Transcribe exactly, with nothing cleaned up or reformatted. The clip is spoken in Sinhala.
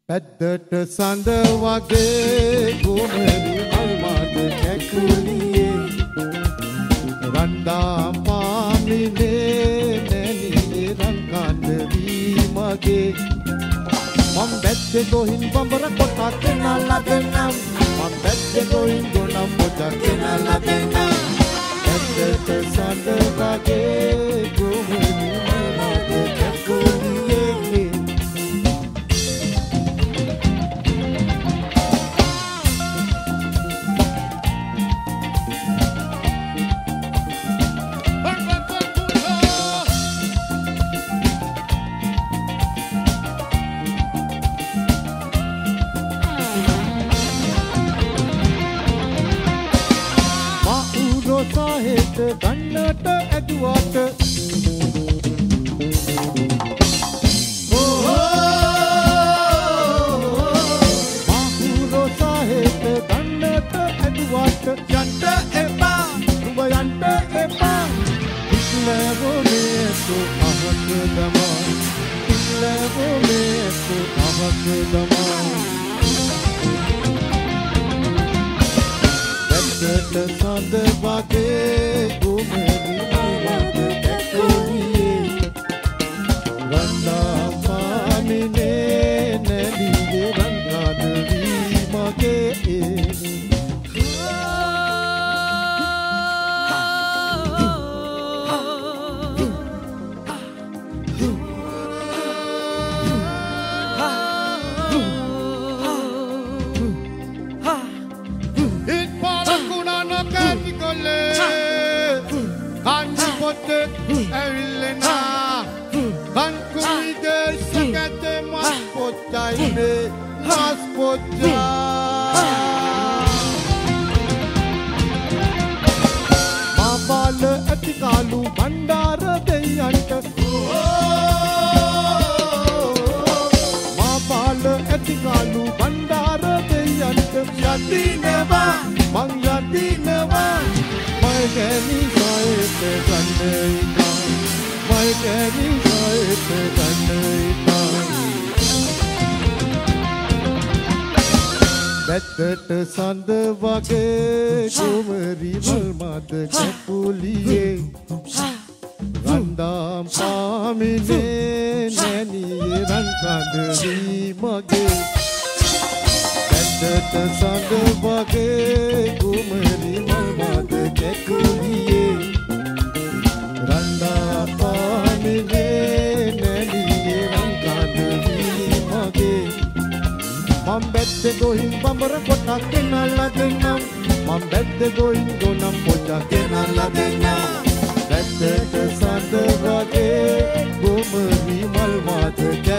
පැද්දට සඳ වගේ ගොමරි අල්මාද කැකුලියේ රන්දා පාමිනේ නැනියේ රංකන්ද වී මගේ මම් බැද්දේ ගොහින් බඹර කොටා කෙනලා දෙන්නම් මම් බැද්දේ ගොහින් ගොනම් පොටා කෙනලා දෙන්නම් පැද්දට සඳ වගේ ගොමරි අල්මාද කැකුලියේ සාහෙත ගන්නට ඇදුවට මාහුරෝ සාහෙත ගන්නට ඇදුවට යන්ට එපා නුඹ යන්ට එපා ඉස්ලවෝ මේසු අහක දමා ඉස්ලවෝ මේසු අහක දමා පැද්දට සඳ වගේ ගොමරි අල්මාද කැකුලියේ රන්දා පාමිනේ නැලියේ රංගාද වී මගේ Evilena Kankumide Sakate Maspochaine Maspocha Mabala Atikalu Bandara Deyanta Mabala Atikalu Bandara Deyanta Yadineva Mang Yadineva My Gani Saite Gandeita My Gani Saite Gandeita පැද්දට සඳ වගේ ගොමරි අල්මාද කැකුලියේ රන්දා පාමිනේ නැනියේ රංකඳ වී මගේ පැද්දට සඳ වගේ ගොමරි අල්මාද කැකුලියේ රන්දා පාමිනේ නැනියේ රංකඳ වී මගේ මම් බැද්දේ ගොහින් බඹර කොටා කෙනලා දෙන්නම් මම් බැද්දේ ගොහින් ගොනම් පොටා කෙනලා දෙන්නම් පැද්දට සඳ වගේ ගොමරි අල්මාද